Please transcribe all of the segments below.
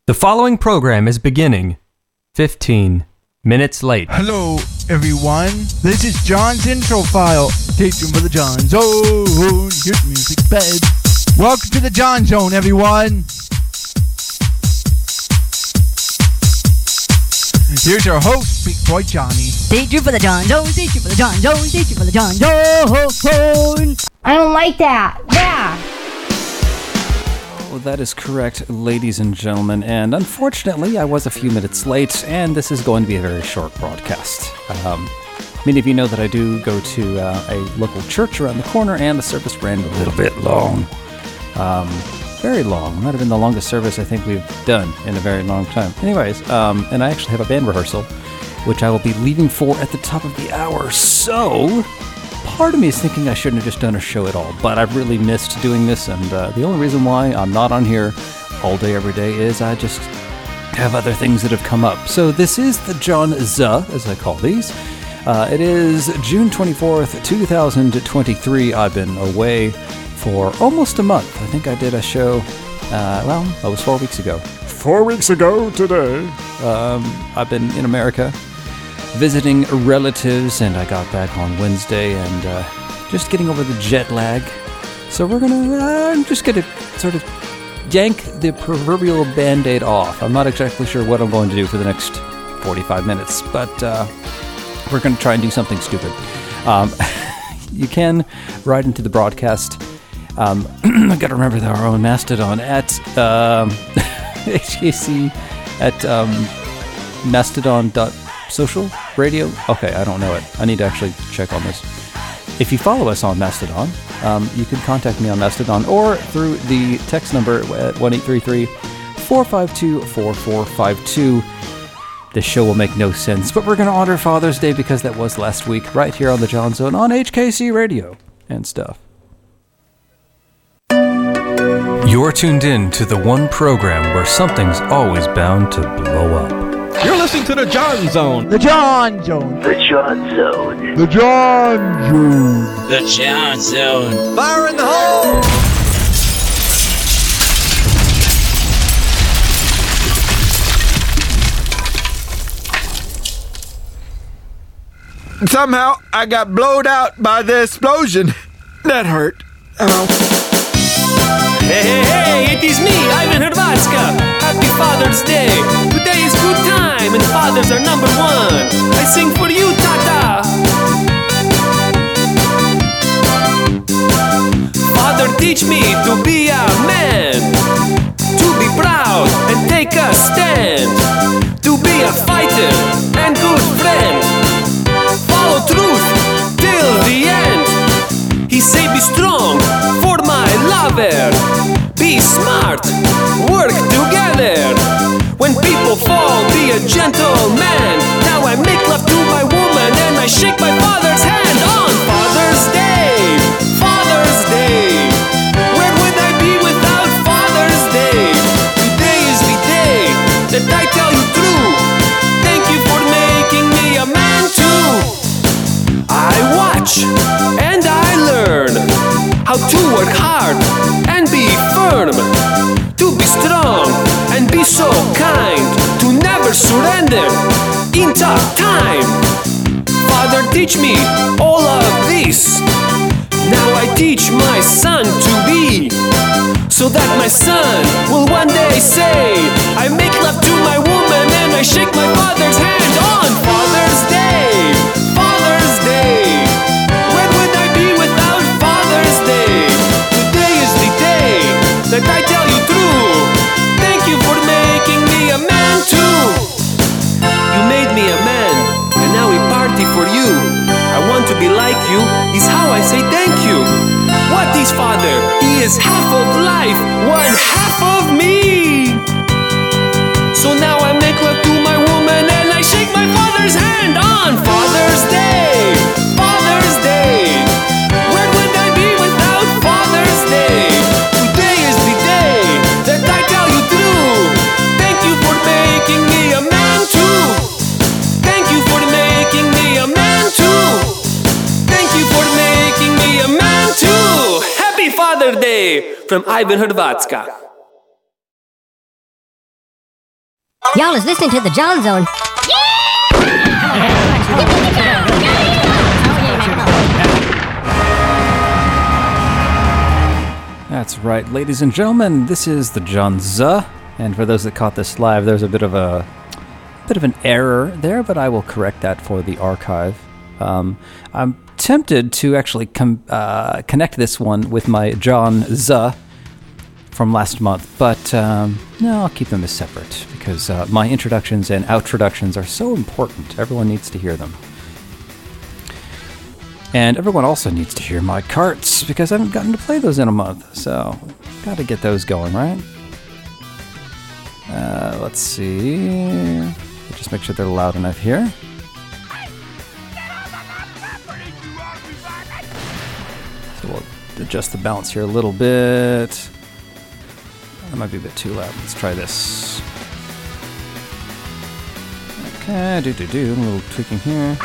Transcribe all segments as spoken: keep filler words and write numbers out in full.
The following program is beginning fifteen minutes late. Hello, everyone. This is John's intro file. Stay tuned for the John Zone. Here's music bed. Welcome to the John Zone, everyone. Here's your host, Big Boy Johnny. Stay tuned for the John Zone. Stay tuned for the John Zone. Stay tuned for the John Zone. I don't like that. Yeah. Well, that is correct, ladies and gentlemen, and unfortunately, I was a few minutes late, and this is going to be a very short broadcast. Um, many of you know that I do go to uh, a local church around the corner, and the service ran a little bit long. Um, very long. Might have been the longest service I think we've done in a very long time. Anyways, um, and I actually have a band rehearsal, which I will be leaving for at the top of the hour, so part of me is thinking I shouldn't have just done a show at all, but I've really missed doing this, and uh, the only reason why I'm not on here all day, every day, is I just have other things that have come up. So this is the John Z, as I call these. Uh, it is June twenty-fourth, twenty twenty-three. I've been away for almost a month. I think I did a show, uh, well, that was four weeks ago. Four weeks ago today. Um, I've been in America visiting relatives, and I got back on Wednesday, and uh, just getting over the jet lag. So we're gonna, uh, I'm just gonna sort of yank the proverbial band-aid off. I'm not exactly sure what I'm going to do for the next forty-five minutes, but uh, we're gonna try and do something stupid. Um, you can write into the broadcast. Um, I gotta remember that our own Mastodon at um, H K C at um, mastodon dot social radio. Okay, I don't know it. I need to actually check on this. If you follow us on Mastodon, um, you can contact me on Mastodon or through the text number at one eight three three, four five two, four four five two. This show will make no sense, but we're going to honor Father's Day because that was last week, right here on the John Zone on H K C Radio and stuff. You're tuned in to the one program where something's always bound to blow up. You're listening to the John Zone. The John Zone. The John Zone. The John Zone. The John Zone. Fire in the hole! Somehow, I got blowed out by the explosion. That hurt. Ow. Hey, hey, hey, it is me, Ivan Hrvatska. Happy Father's Day. Today is good time and fathers are number one. I sing for you, Tata. Father, teach me to be a man, to be proud and take a stand, to be a fighter and good friend, follow truth till the end. He say be strong for my lover, be smart, work together. When people fall, be a gentleman. Now I make love to my woman and I shake my father's hand on Father's Day. Father's Day. Where would I be without Father's Day? Today is the day that I tell you true. Thank you for making me a man too. I watch and I learn how to work hard and be firm, to be strong and be so kind, to never surrender in tough time. Father, teach me all of this. Now I teach my son to be, so that my son will one day say, I make love to my woman and I shake my father's hand on Father's Day. Father's Day. Where would I be without Father's Day? Today is the day that I tell you true. Thank you for making me a man too. You made me a man, and now we party for you. I want to be like you, is how I say thank you. What is Father? He is half of life, one half of me. So now I make love to my woman and I shake my father's hand on Father's Day. Father's Day. Where would I be without Father's Day? Today is the day that I tell you true. Thank you for making me a man too. Thank you for making me a man too. Thank you for making me a man too. Happy Father's Day from Ivan Hrvatska. Y'all is listening to the John Zone. That's right, ladies and gentlemen, this is the John Z. And for those that caught this live, there's a bit of a bit of an error there, but I will correct that for the archive. Um, I'm tempted to actually com- uh, connect this one with my John Z from last month, but um, no, I'll keep them as separate because uh, my introductions and outroductions are so important. Everyone needs to hear them. And everyone also needs to hear my carts because I haven't gotten to play those in a month, so got to get those going, right? Uh, let's see. Just make sure they're loud enough here. So we'll adjust the balance here a little bit. That might be a bit too loud. Let's try this. Okay, do do do. A little tweaking here.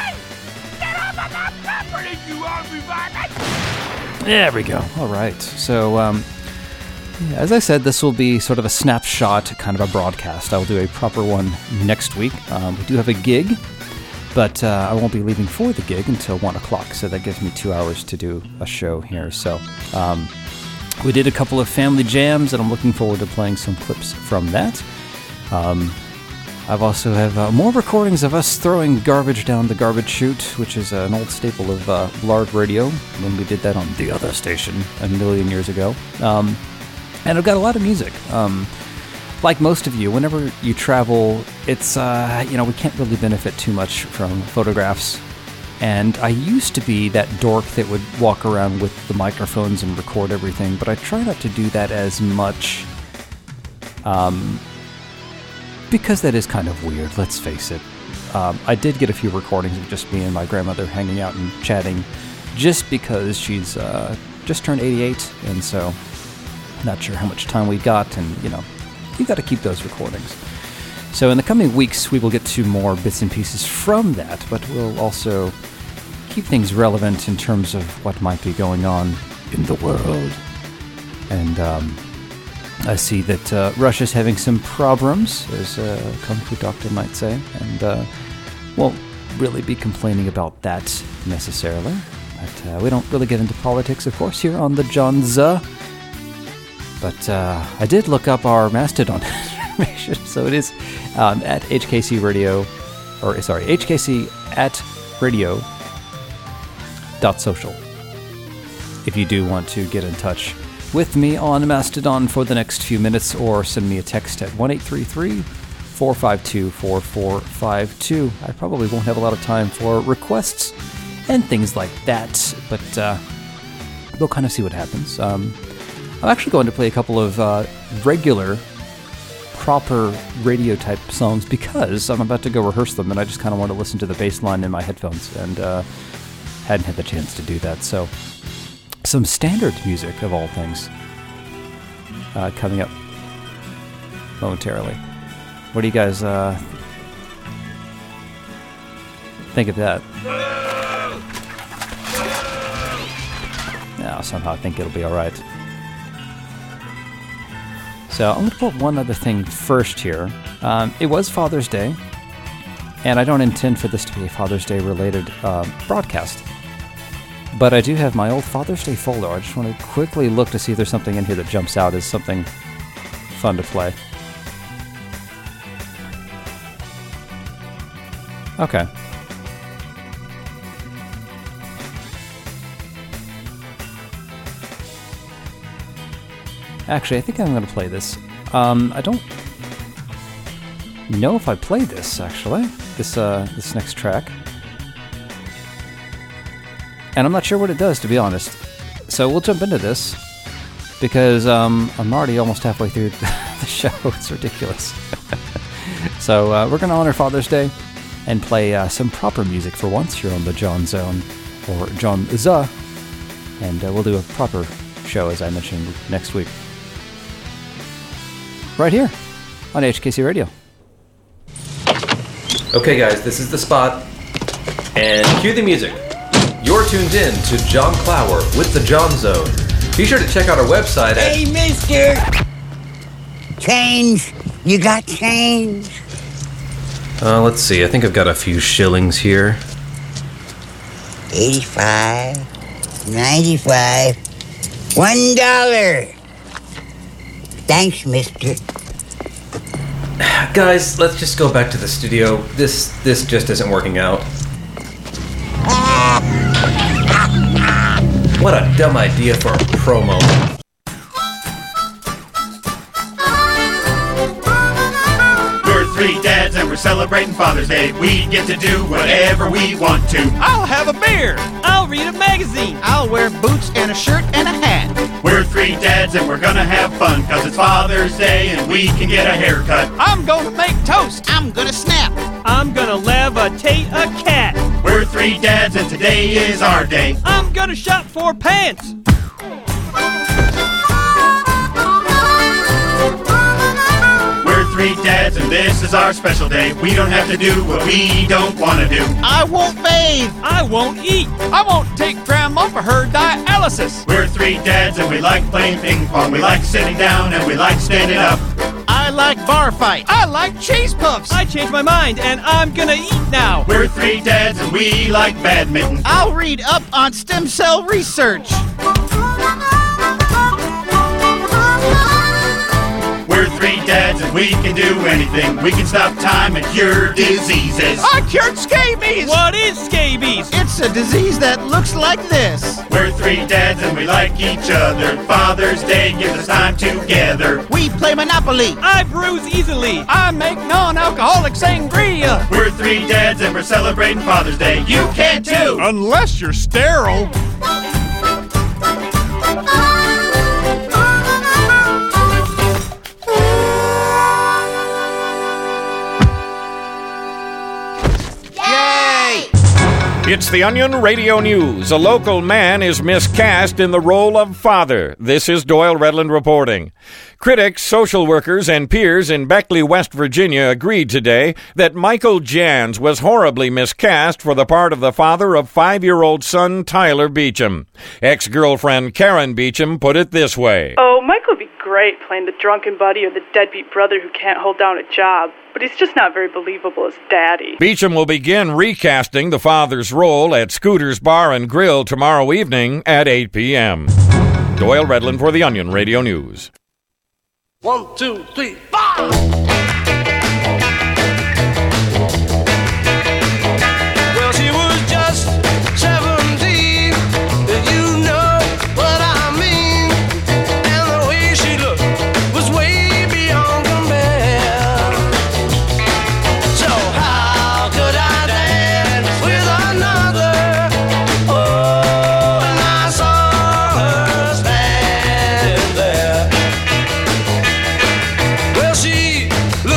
There we go. All right. So, um, yeah, as I said, this will be sort of a snapshot, kind of a broadcast. I will do a proper one next week. Um, we do have a gig, but uh, I won't be leaving for the gig until one o'clock, so that gives me two hours to do a show here. So um, we did a couple of family jams, and I'm looking forward to playing some clips from that. Um, I've also have uh, more recordings of us throwing garbage down the garbage chute, which is uh, an old staple of uh, Blard Radio, when we did that on the other station a million years ago. Um, and I've got a lot of music. Um, like most of you, whenever you travel, it's, uh, you know, we can't really benefit too much from photographs. And I used to be that dork that would walk around with the microphones and record everything, but I try not to do that as much. Um... Because that is kind of weird, let's face it. Um, I did get a few recordings of just me and my grandmother hanging out and chatting, just because she's uh, just turned eighty-eight, and so not sure how much time we got, and you know, you got to keep those recordings. So in the coming weeks, we will get to more bits and pieces from that, but we'll also keep things relevant in terms of what might be going on in the world. And um, I see that uh, Russia's having some problems, as a Kung Fu doctor might say, and uh, won't really be complaining about that necessarily. But uh, we don't really get into politics, of course, here on the John Z. But uh, I did look up our Mastodon information, so it is um, at H K C Radio, or sorry, H K C at radio dot social. If you do want to get in touch with me on Mastodon for the next few minutes, or send me a text at one eight three three, four five two, four four five two. I probably won't have a lot of time for requests and things like that, but uh, we'll kind of see what happens. Um, I'm actually going to play a couple of uh, regular, proper radio-type songs because I'm about to go rehearse them, and I just kind of want to listen to the bass line in my headphones, and uh, hadn't had the chance to do that, so some standard music, of all things, uh, coming up momentarily. What do you guys uh, think of that? No, somehow I think it'll be alright. So I'm going to put one other thing first here. Um, it was Father's Day, and I don't intend for this to be a Father's Day related uh, broadcast. But I do have my old Father's Day folder. I just want to quickly look to see if there's something in here that jumps out as something fun to play. Okay. Actually, I think I'm going to play this. Um, I don't know if I played this, actually. This, uh, this next track. And I'm not sure what it does, to be honest. So we'll jump into this, because um, I'm already almost halfway through the show. It's ridiculous. So uh, we're going to honor Father's Day and play uh, some proper music for once here on the John Zone, or John Z. And uh, we'll do a proper show, as I mentioned, next week. Right here on H K C Radio. Okay, guys, this is the spot. And cue the music. You're tuned in to John Clower with the John Zone. Be sure to check out our website at... Hey, mister! Change. You got change? Uh, let's see, I think I've got a few shillings here. eighty-five, ninety-five, one dollar. Thanks, mister. Guys, let's just go back to the studio. This this just isn't working out. What a dumb idea for a promo. We're three dads and we're celebrating Father's Day. We get to do whatever we want to. I'll have a beer. I'll read a magazine. I'll wear boots and a shirt and a hat. We're three dads and we're gonna have fun, cause it's Father's Day and we can get a haircut. I'm gonna make toast. I'm gonna snap. I'm gonna levitate a cat. We're three dads and today is our day. I'm gonna shop for pants. We're three dads and this is our special day. We don't have to do what we don't want to do. I won't bathe. I won't eat. I won't take Grandma for her dialysis. We're three dads and we like playing ping pong. We like sitting down and we like standing up. I like bar fight. I like cheese puffs. I changed my mind and I'm gonna eat now. We're three dads and we like badminton. I'll read up on stem cell research. We're three dads and we can do anything. We can stop time and cure diseases. I cured scabies! What is scabies? It's a disease that looks like this. We're three dads and we like each other. Father's Day gives us time together. We play Monopoly. I bruise easily. I make non-alcoholic sangria. We're three dads and we're celebrating Father's Day. You can too! Unless you're sterile. It's the Onion Radio News. A local man is miscast in the role of father. This is Doyle Redland reporting. Critics, social workers, and peers in Beckley, West Virginia agreed today that Michael Jans was horribly miscast for the part of the father of five-year-old son Tyler Beecham. Ex-girlfriend Karen Beecham put it this way. Oh, Michael would be great playing the drunken buddy or the deadbeat brother who can't hold down a job, but he's just not very believable as daddy. Beecham will begin recasting the father's role at Scooter's Bar and Grill tomorrow evening at eight p.m. Doyle Redland for the Onion Radio News. One, two, three, five! Well, she was just seventeen, you know what I mean. And the way she looked was way beyond compare. So how could I dance with another? Oh, and I saw her standing there. Well, she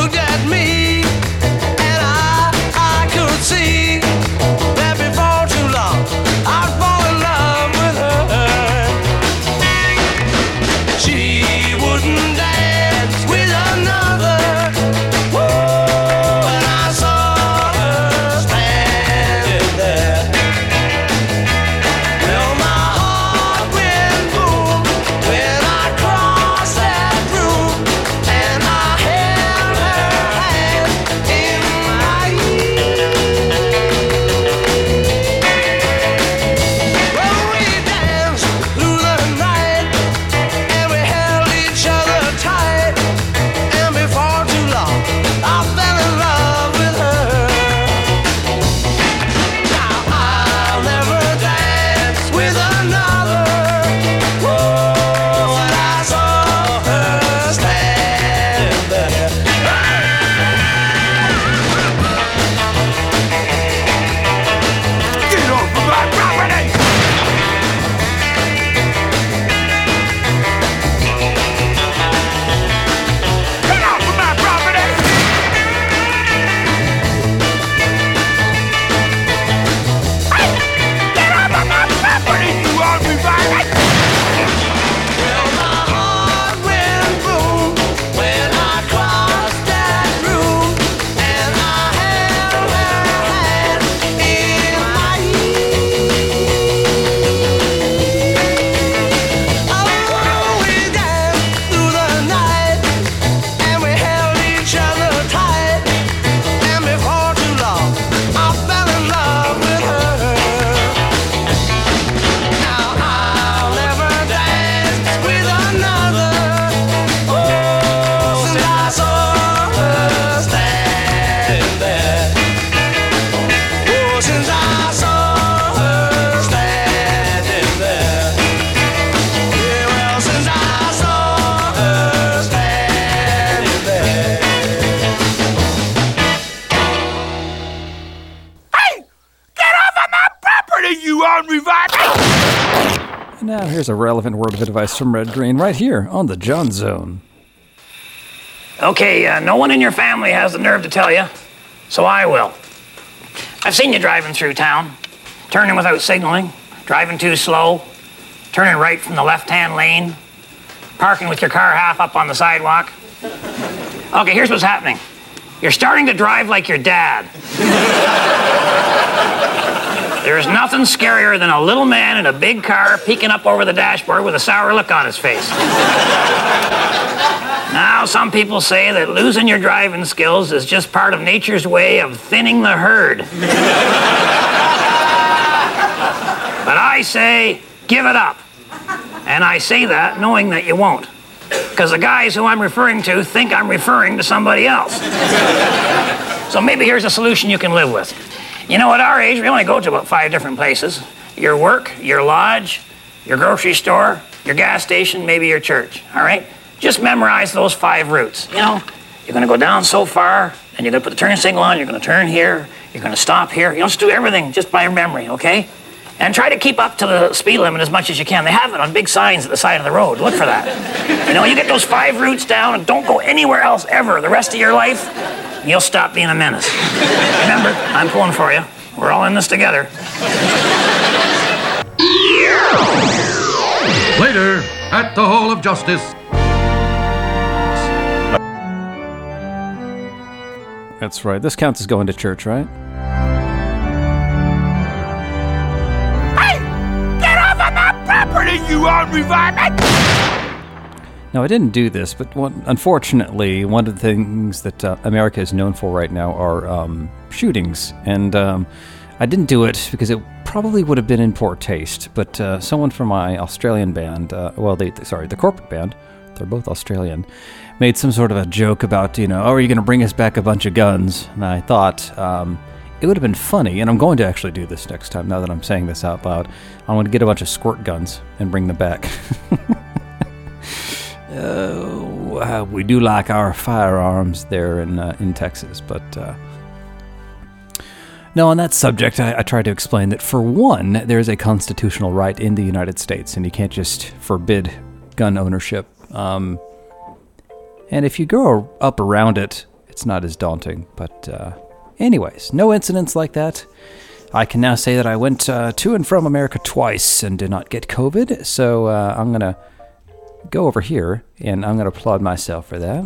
Now here's a relevant word of advice from Red Green right here on the John Zone. Okay, uh, no one in your family has the nerve to tell you, so I will. I've seen you driving through town, turning without signaling, driving too slow, turning right from the left-hand lane, parking with your car half up on the sidewalk. Okay, here's what's happening. You're starting to drive like your dad. There's nothing scarier than a little man in a big car peeking up over the dashboard with a sour look on his face. Now, some people say that losing your driving skills is just part of nature's way of thinning the herd. But I say, give it up. And I say that knowing that you won't. Because the guys who I'm referring to think I'm referring to somebody else. So maybe here's a solution you can live with. You know, at our age, we only go to about five different places. Your work, your lodge, your grocery store, your gas station, maybe your church, all right? Just memorize those five routes. You know, you're going to go down so far, and you're going to put the turn signal on, you're going to turn here, you're going to stop here. You know, just do everything just by memory, okay? And try to keep up to the speed limit as much as you can. They have it on big signs at the side of the road. Look for that. You know, you get those five routes down and don't go anywhere else ever the rest of your life, and you'll stop being a menace. Remember, I'm pulling for you. We're all in this together. Later, at the Hall of Justice. That's right. This counts as going to church, right? Hey! Get off of my property, you unrevived! Now, I didn't do this, but one, unfortunately, one of the things that uh, America is known for right now are um, shootings. And um, I didn't do it because it probably would have been in poor taste. But uh, someone from my Australian band, uh, well, they, sorry, the corporate band, they're both Australian, made some sort of a joke about, you know, oh, are you going to bring us back a bunch of guns? And I thought um, it would have been funny, and I'm going to actually do this next time now that I'm saying this out loud. I'm going to get a bunch of squirt guns and bring them back. Uh, we do like our firearms there in uh, in Texas, but uh, no, on that subject, I, I try to explain that for one, there is a constitutional right in the United States, and you can't just forbid gun ownership. Um, and if you go up around it, it's not as daunting. But uh, anyways, no incidents like that. I can now say that I went uh, to and from America twice and did not get COVID, so uh, I'm gonna go over here, and I'm going to applaud myself for that.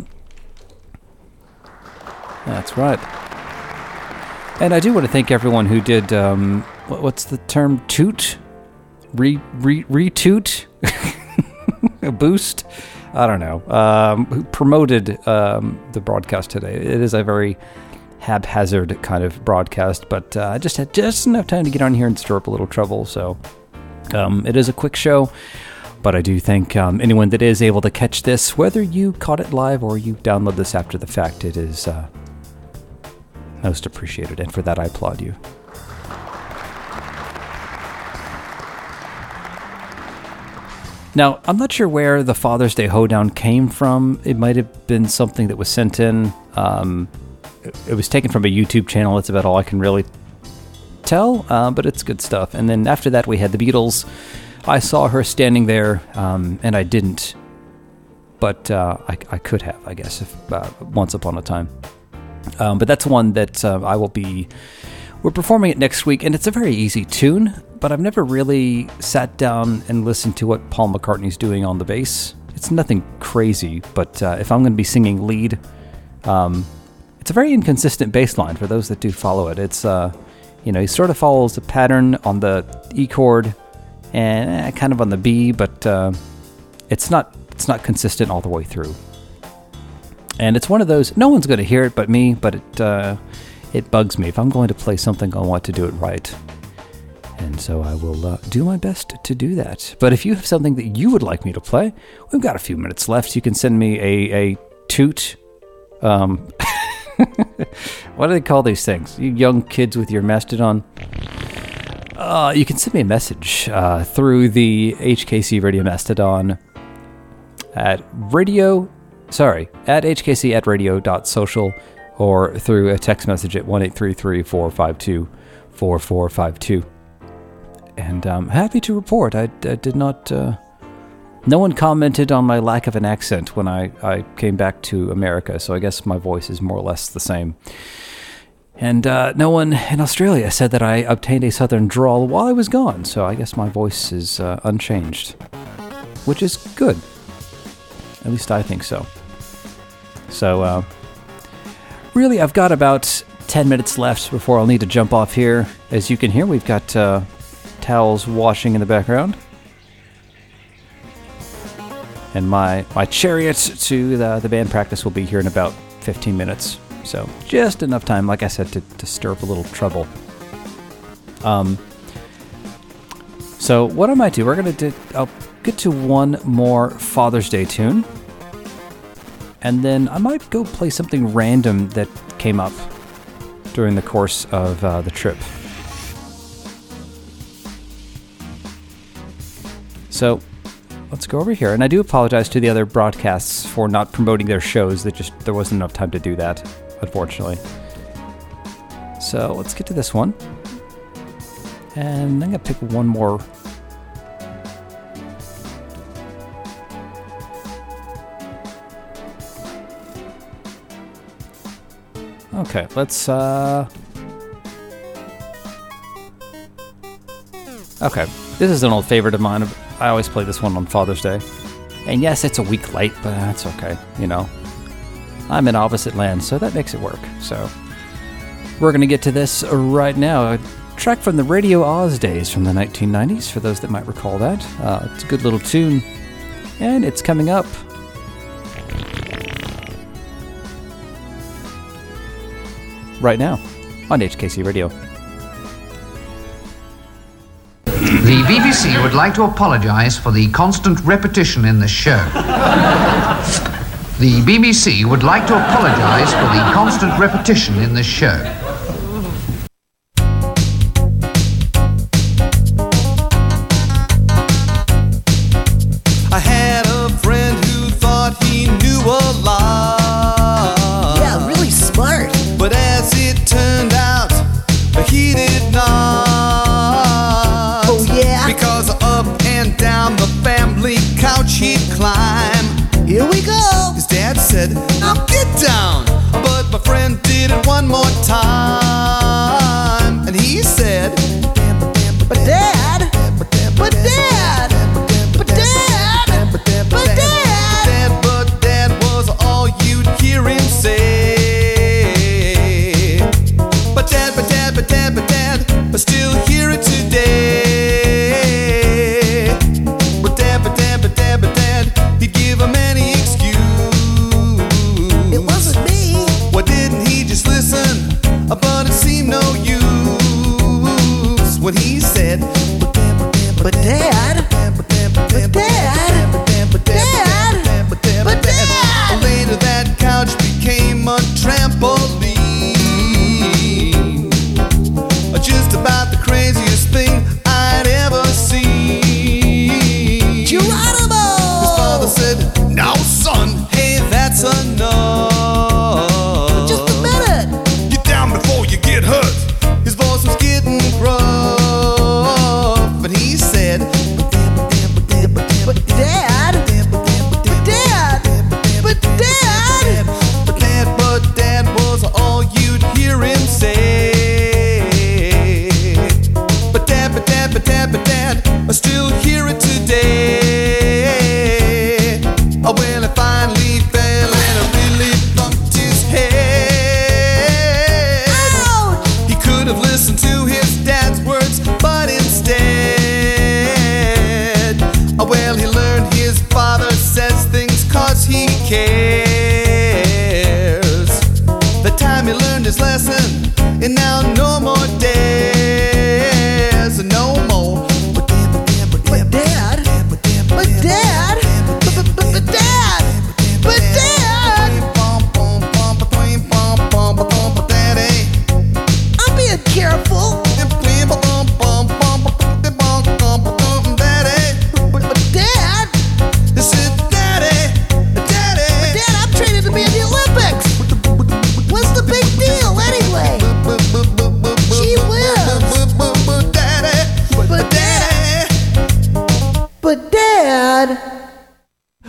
That's right. And I do want to thank everyone who did, um, what's the term, toot? Re, re, re-toot? A boost? I don't know. Um, who promoted um, the broadcast today. It is a very haphazard kind of broadcast, but uh, I just had just enough time to get on here and stir up a little trouble, so um, it is a quick show. But I do thank um, anyone that is able to catch this, whether you caught it live or you download this after the fact. It is uh, most appreciated, and for that I applaud you. Now, I'm not sure where the Father's Day hoedown came from. It might have been something that was sent in. Um, it was taken from a YouTube channel. That's about all I can really tell, uh, but it's good stuff. And then after that, we had the Beatles. I saw her standing there, um, and I didn't, but uh, I, I could have, I guess, if, uh, once upon a time. Um, but that's one that uh, I will be, we're performing it next week, and it's a very easy tune, but I've never really sat down and listened to what Paul McCartney's doing on the bass. It's nothing crazy, but uh, if I'm going to be singing lead, um, it's a very inconsistent bass line for those that do follow it. It's, uh, you know, he sort of follows a pattern on the E chord, and kind of on the B, but uh, it's not it's not consistent all the way through. And it's one of those, no one's going to hear it but me, but it uh, it bugs me. If I'm going to play something, I want to do it right. And so I will uh, do my best to do that. But if you have something that you would like me to play, we've got a few minutes left. You can send me a, a toot. Um, what do they call these things? You young kids with your Mastodon. Uh, you can send me a message uh, through the H K C Radio Mastodon at radio, sorry, at H K C at radio dot social, or through a text message at one eight three three, four five two, four four five two. and I'm happy to report I, I did not... Uh, no one commented on my lack of an accent when I, I came back to America, so I guess my voice is more or less the same. And uh, no one in Australia said that I obtained a southern drawl while I was gone, so I guess my voice is uh, unchanged. Which is good. At least I think so. So, uh, really, I've got about ten minutes left before I'll need to jump off here. As you can hear, we've got uh, towels washing in the background. And my, my chariot to the, the band practice will be here in about fifteen minutes. So, just enough time, like I said, to, to stir up a little trouble. Um. So, what I might do, we're going to do... I'll get to one more Father's Day tune. And then I might go play something random that came up during the course of uh, the trip. So, let's go over here. And I do apologize to the other broadcasts for not promoting their shows. That just there wasn't enough time to do that, unfortunately. So, let's get to this one. And I'm going to pick one more. Okay, let's, uh... Okay, this is an old favorite of mine. I always play this one on Father's Day. And yes, it's a week late, but that's okay, you know. I'm in opposite land, so that makes it work. So, we're gonna get to this right now. A track from the Radio Oz days from the nineteen nineties, for those that might recall that. Uh, it's a good little tune, and it's coming up. Right now on H K C Radio. The B B C would like to apologise for the constant repetition in the show. The B B C would like to apologise for the constant repetition in the show. I had a friend who thought he knew a lot. Yeah, really smart. But as it turned out, he did not. Oh, yeah? Because up and down the family couch he'd climb. Here we go. His dad said, now get down. But my friend did it one more time. And he said, but Dad, but Dad, but Dad, but Dad, but Dad, but Dad was all you'd hear him say. But Dad, but Dad, but Dad, but Dad, but still hear it today. But Dad, but Dad, but Dad, but Dad, he'd give him any excuse. It wasn't me. Why didn't he just listen? But it seemed no use when he said, but Dad, but Dad, but Dad, but Dad, but Dad. Later that couch became a trampoline. Just about the craziest thing I'd ever seen. Geronimo! His father said, now son, hey, that's enough. Just a minute. Get down before you get hurt. His voice was getting rough, but he said, but Dad, but Dad, but Dad, but Dad, but Dad was all you'd hear him say. But Dad, but Dad, but Dad, I still hear it today. Oh, well, I finally fell and I really bumped his head. Ouch! He could have listened to his dad's words, but instead, oh, well, he learned his father says things cause he cares. The time he learned his lesson, and now no more dares, no more. But Dad, but Dad, but Dad, but Dad, but Dad. I'm being careful. But Dad, this is Daddy, Daddy. But Dad, I'm training to be in the Olympics. What's the big deal anyway? Gee whiz.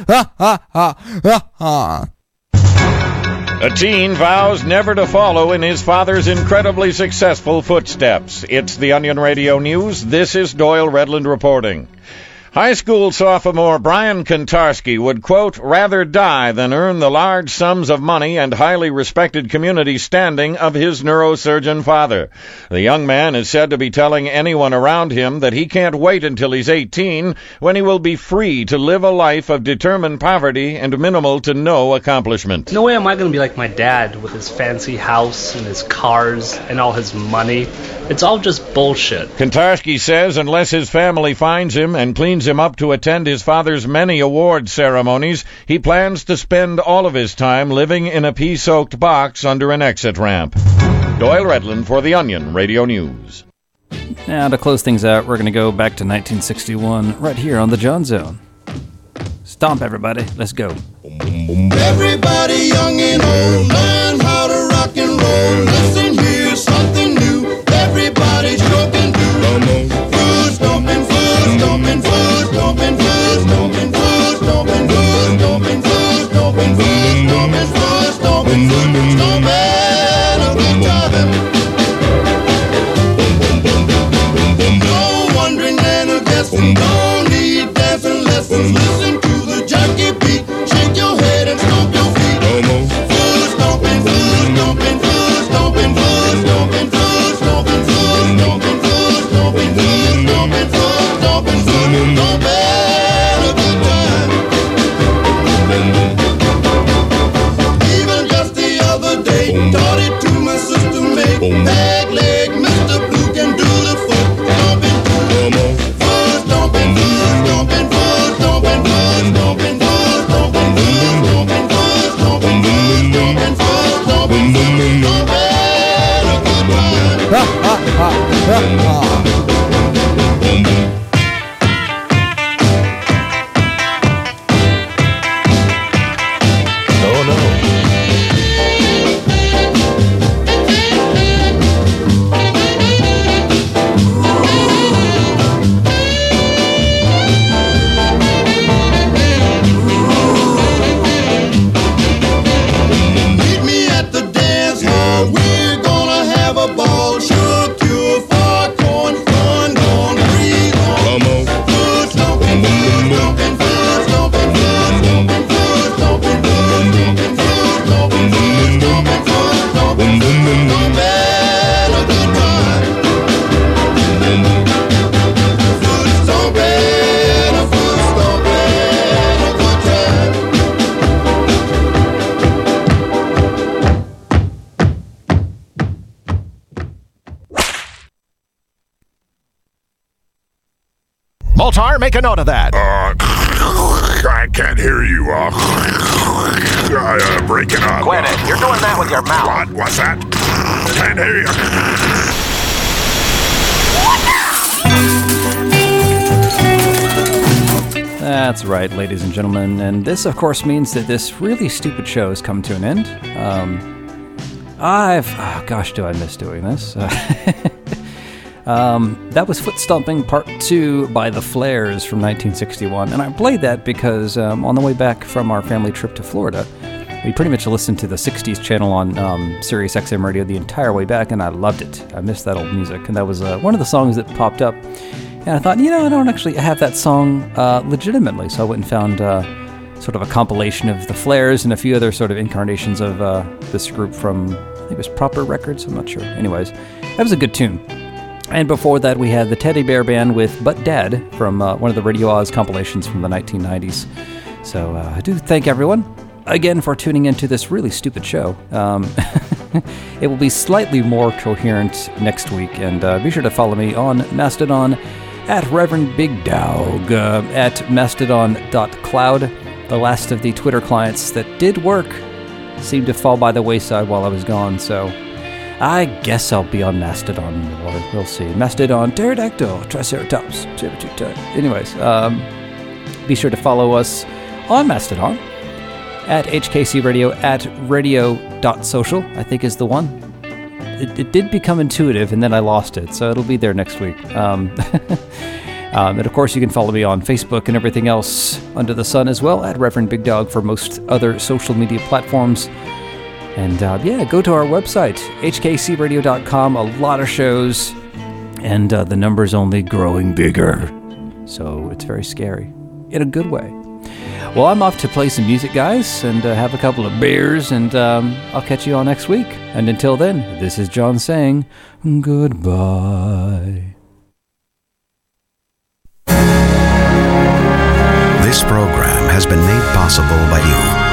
Ha ha ha ha ha. A teen vows never to follow in his father's incredibly successful footsteps. It's the Onion Radio News. This is Doyle Redland reporting. High school sophomore Brian Kontarski would, quote, rather die than earn the large sums of money and highly respected community standing of his neurosurgeon father. The young man is said to be telling anyone around him that he can't wait until he's eighteen, when he will be free to live a life of determined poverty and minimal to no accomplishment. No way am I going to be like my dad with his fancy house and his cars and all his money. It's all just bullshit. Kontarski says unless his family finds him and cleans him up to attend his father's many award ceremonies, he plans to spend all of his time living in a pea-soaked box under an exit ramp. Doyle Redland for the Onion Radio News. Now, to close things out, we're going to go back to nineteen sixty-one, right here on the John Zone. Stomp, everybody. Let's go. Everybody young and old, learn how to rock and roll. Listen, here's something new. Everybody's jumping to. Foot stomping, foot stomping, foot stomping, foot stomping, foot stomping, foot stomping, foot stomping, foot stomping, foot stomping, foot stomping, a good time. No wondering and a guessing, no need dancing lessons. Listen to the junkie beat, shake your head and stomp your feet. Foot stomping, foot stomping, foot stomping, foot stomping, foot stomping, foot stomping, foot stomping, foot stomping, foot stomping, foot stomping, a good time. Even just the other day, taught it to my sister May. Bag leg, Mister Blue can do the foot stomping too. Foot stomping, foot stomping, foot stomping, foot stomping, foot stomping, foot stomping, foot stomping, foot stomping, foot stomping, foot stomping, a good time. Ha ha ha ha ha. Oh no. Meet me at the dance hall. We're gonna have a ball. Sure cure for corn fun. Gonna breathe on. Foot stomping, foot stomping, foot stomping, foot stomping, foot stomping, foot stomping, foot stomping, foot stomping, foot stomping, foot stomping, a good time. Foot stomping, a foot stomping, a good time. Moltar, make a note of that. Uh, I can't hear you. Uh, uh, breaking up. Quit it. You're doing that with your mouth. What? What's that? Can't hear you. That's right, ladies and gentlemen, and this, of course, means that this really stupid show has come to an end. Um, I've... Oh, gosh, do I miss doing this. um, that was Foot Stomping Part two by The Flares from nineteen sixty-one, and I played that because um, on the way back from our family trip to Florida, we pretty much listened to the sixties channel on um, Sirius X M radio the entire way back, and I loved it. I missed that old music, and that was uh, one of the songs that popped up. And I thought, you know, I don't actually have that song uh, legitimately, so I went and found uh, sort of a compilation of The Flares and a few other sort of incarnations of uh, this group from, I think it was Proper Records, I'm not sure. Anyways, that was a good tune. And before that, we had the Teddy Bear Band with But Dad from uh, one of the Radio Oz compilations from the nineteen nineties. So uh, I do thank everyone again for tuning into this really stupid show. Um, it will be slightly more coherent next week, and uh, be sure to follow me on Mastodon at Reverend Big Dog, uh, at mastodon dot cloud. The last of the Twitter clients that did work seemed to fall by the wayside while I was gone, so I guess I'll be on Mastodon more. We'll see. Mastodon, Pterodactyl, Triceratops, saber-tooth. Anyways, um, be sure to follow us on Mastodon at H K C Radio, at radio dot social, I think is the one. It, it did become intuitive, and then I lost it, so it'll be there next week. Um, Um, and of course, you can follow me on Facebook and everything else under the sun as well, at Reverend Big Dog for most other social media platforms. And uh, yeah, go to our website, h k c radio dot com. A lot of shows, and uh, the number's only growing bigger. So it's very scary, in a good way. Well, I'm off to play some music, guys, and uh, have a couple of beers, and um, I'll catch you all next week. And until then, this is John saying goodbye. This program has been made possible by you.